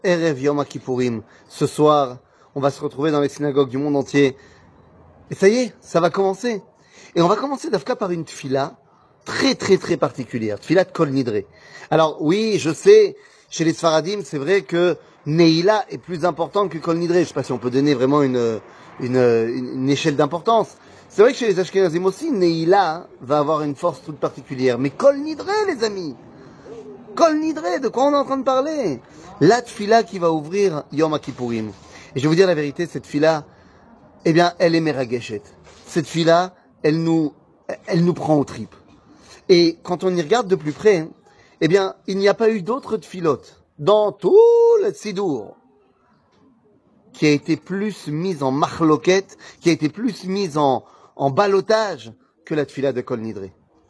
Erev Yom Kippourim. Ce soir, on va se retrouver dans les synagogues du monde entier. Et ça y est, ça va commencer. Et on va commencer d'Afka par une tfila très particulière. Tfila de Kol Nidre. Alors oui, je sais, chez les Sfaradim, c'est vrai que Neila est plus important que Kol Nidre. Je sais pas si on peut donner vraiment une échelle d'importance. C'est vrai que chez les Ashkenazim aussi, Neila va avoir une force toute particulière. Mais Kol Nidre, les amis! Kol Nidre, de quoi on est en train de parler? La tfila qui va ouvrir Yom Kippourim. Et je vais vous dire la vérité, cette tfila, eh bien, elle est merageshet. Cette tfila, elle nous prend aux tripes. Et quand on y regarde de plus près, eh bien, il n'y a pas eu d'autre tfilote dans tout le Sidour qui a été plus mise en machloket, qui a été plus mise en ballottage que la tfila de Kol Nidre.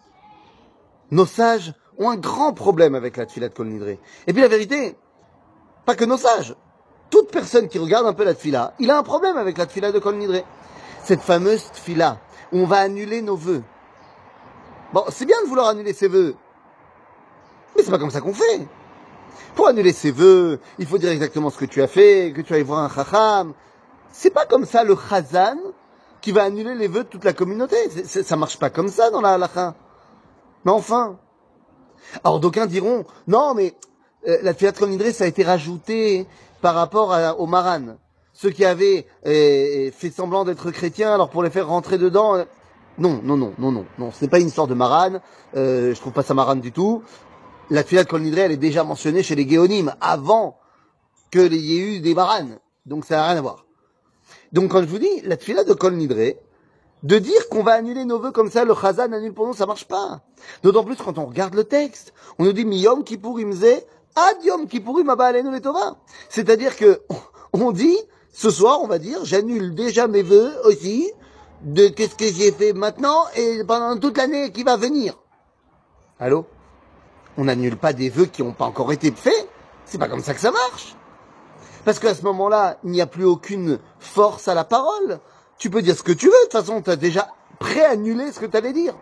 Nos sages ont un grand problème avec la tfila de Kol Nidre. Et puis la vérité, pas que nos sages, toute personne qui regarde un peu la tfila, il a un problème avec la tfila de Kol Nidre. Cette fameuse tfila où on va annuler nos vœux. Bon, c'est bien de vouloir annuler ses vœux, mais c'est pas comme ça qu'on fait. Pour annuler ses vœux, il faut dire exactement ce que tu as fait, que tu ailles voir un chacham. C'est pas comme ça le chazan qui va annuler les vœux de toute la communauté. Ça marche pas comme ça dans la halakha. Mais enfin. Alors d'aucuns diront, non mais la tfila de Kol Nidre, ça a été rajouté par rapport au Maran. Ceux qui avaient fait semblant d'être chrétiens, alors pour les faire rentrer dedans... Non, ce n'est pas une histoire de Maran, je trouve pas ça Maran du tout. La tfila de Kol Nidre, elle est déjà mentionnée chez les Géonim, avant qu'il y ait eu des Maran. Donc ça n'a rien à voir. Donc quand je vous dis, la tfila de Kol Nidre, de dire qu'on va annuler nos vœux comme ça, le chazan annule pour nous, ça marche pas. D'autant plus quand on regarde le texte. On nous dit, mi Yom Kippourim ze, ad Yom Kippourim haba aleinu letova. C'est-à-dire que, on dit, ce soir, on va dire, j'annule déjà mes vœux aussi, de qu'est-ce que j'ai fait maintenant et pendant toute l'année qui va venir. Allô? On n'annule pas des vœux qui n'ont pas encore été faits. C'est pas comme ça que ça marche. Parce qu'à ce moment-là, il n'y a plus aucune force à la parole. Tu peux dire ce que tu veux, de toute façon, tu as déjà préannulé ce que tu allais dire.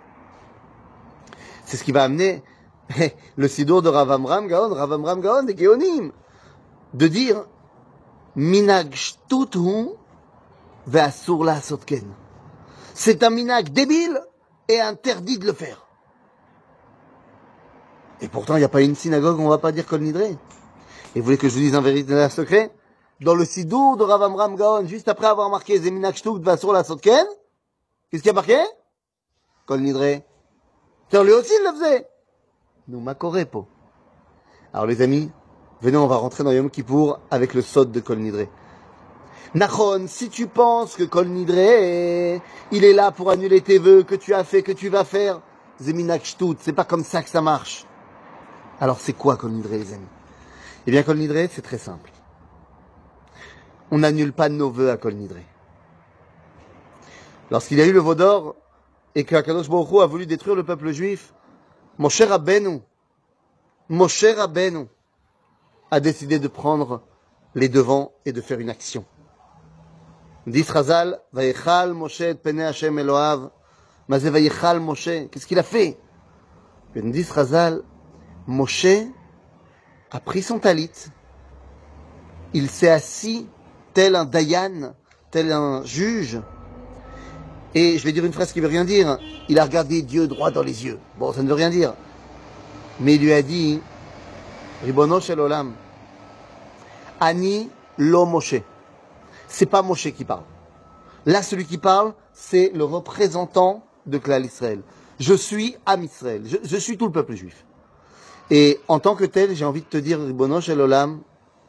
C'est ce qui va amener le sidour de Rav Amram Gaon des Géonim, de dire minag shtut hu ve'asur la'asot ken. C'est un minag débile et interdit de le faire. Et pourtant, il n'y a pas une synagogue où on ne va pas dire Kol Nidre. Et vous voulez que je vous dise un véritable secret? Dans le sidour de Rav Amram Gaon, juste après avoir marqué Zeminag Shtuk Vasur la Sotken, qu'est-ce qu'il y a marqué? Kol Nidre. Tiens, lui aussi, il le faisait. Nous makorepo. Alors, les amis, venez, on va rentrer dans Yom Kippour avec le sod de Kol Nidre. Nachon, si tu penses que Kol Nidre, il est là pour annuler tes vœux, que tu as fait, que tu vas faire, Zeminag Shtut, c'est pas comme ça que ça marche. Alors, c'est quoi Kol Nidre, les amis? Eh bien, Kol Nidre, c'est très simple. On n'annule pas nos vœux à Kol Nidre. Lorsqu'il y a eu le veau d'or et qu'Akadosh Baruch Hu a voulu détruire le peuple juif, Moshe Rabbeinu a décidé de prendre les devants et de faire une action. Dit Razal, Vayechal Moshe et Pene Hashem Eloav, Mazé Vayechal Moshe, qu'est-ce qu'il a fait? Dit Razal, Moshe a pris son talit, il s'est assis tel un dayan, tel un juge, et je vais dire une phrase qui veut rien dire, il a regardé Dieu droit dans les yeux. Bon, ça ne veut rien dire. Mais il lui a dit, Ribono shel olam, Ani lo Moshe. C'est pas Moshe qui parle. Là, celui qui parle, c'est le représentant de Klal Israël. Je suis Am Israël. Je suis tout le peuple juif. Et en tant que tel, j'ai envie de te dire, Ribono shel olam,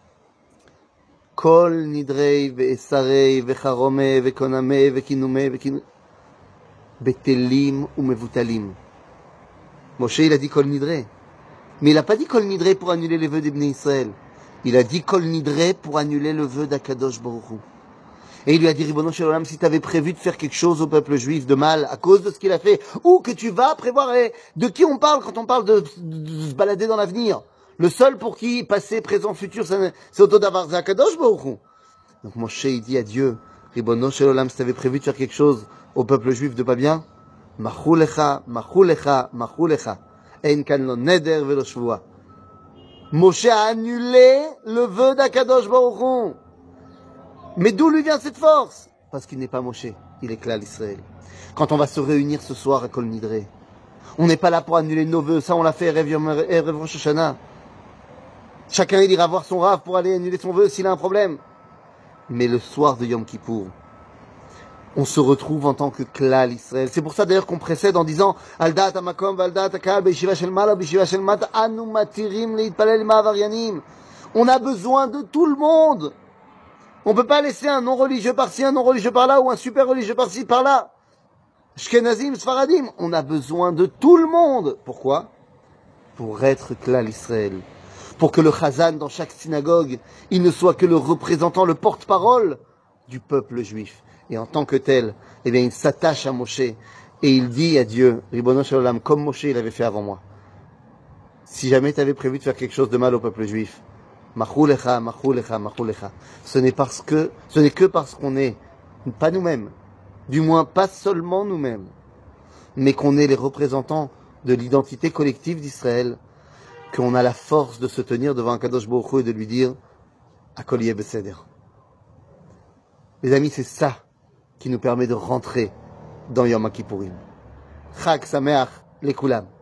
Kol nidrei ve'esarei ve'charomei ve'konamei ve'kinumei ve'kinumei betelim ou mevutalim. Moshe, il a dit Kol nidrei. Mais il n'a pas dit Kol nidrei pour annuler les vœux des Bnei Israël. Il a dit Kol nidrei pour annuler le vœu d'Akadosh Baruch Hu. Et il lui a dit, Ribono shel olam, si tu avais prévu de faire quelque chose au peuple juif de mal à cause de ce qu'il a fait, ou que tu vas prévoir, de qui on parle quand on parle de se balader dans l'avenir? Le seul pour qui passé, présent, futur, c'est Otodavar, c'est Akadosh Baruch Hu. Donc Moshe, il dit à Dieu, Ribono shel olam, si tu avais prévu de faire quelque chose au peuple juif de pas bien, Machu lecha, machu lecha, machu lecha. Ein kan lo neder velo shvua. Moshe a annulé le vœu d'Akadosh Baruch Hu. Mais d'où lui vient cette force? Parce qu'il n'est pas Moshe, il est Klal Israël. Quand on va se réunir ce soir à Kol Nidre, on n'est pas là pour annuler nos vœux, ça on l'a fait Erev Rosh Hashanah. Chacun il ira voir son Rav pour aller annuler son vœu s'il a un problème. Mais le soir de Yom Kippour, on se retrouve en tant que Klal Israël. C'est pour ça d'ailleurs qu'on précède en disant Aldat Amakom, Valdat Akal, Beishiva Shel Mala, Beishiva Shel Mata, Anu Matirim, Leitpalel Ma'avarianim. On a besoin de tout le monde. On ne peut pas laisser un non-religieux par-ci, un non-religieux par-là, ou un super religieux par-ci, par-là. Shkenazim, Sfaradim, on a besoin de tout le monde. Pourquoi? Pour être Klal Israël. Pour que le Chazan dans chaque synagogue, il ne soit que le représentant, le porte-parole du peuple juif. Et en tant que tel, eh bien, il s'attache à Moshe et il dit à Dieu, Ribono Shel Olam, comme Moshe il avait fait avant moi. Si jamais tu avais prévu de faire quelque chose de mal au peuple juif, Machoulecha, Machoulecha, Machoulecha. Ce n'est que parce qu'on n'est pas nous-mêmes, du moins pas seulement nous-mêmes, mais qu'on est les représentants de l'identité collective d'Israël, qu'on a la force de se tenir devant un Kadosh Baruch Hu et de lui dire Akol yeh beseder. Les amis, c'est ça qui nous permet de rentrer dans Yom Kippourim. Chag Sameach Lekulam.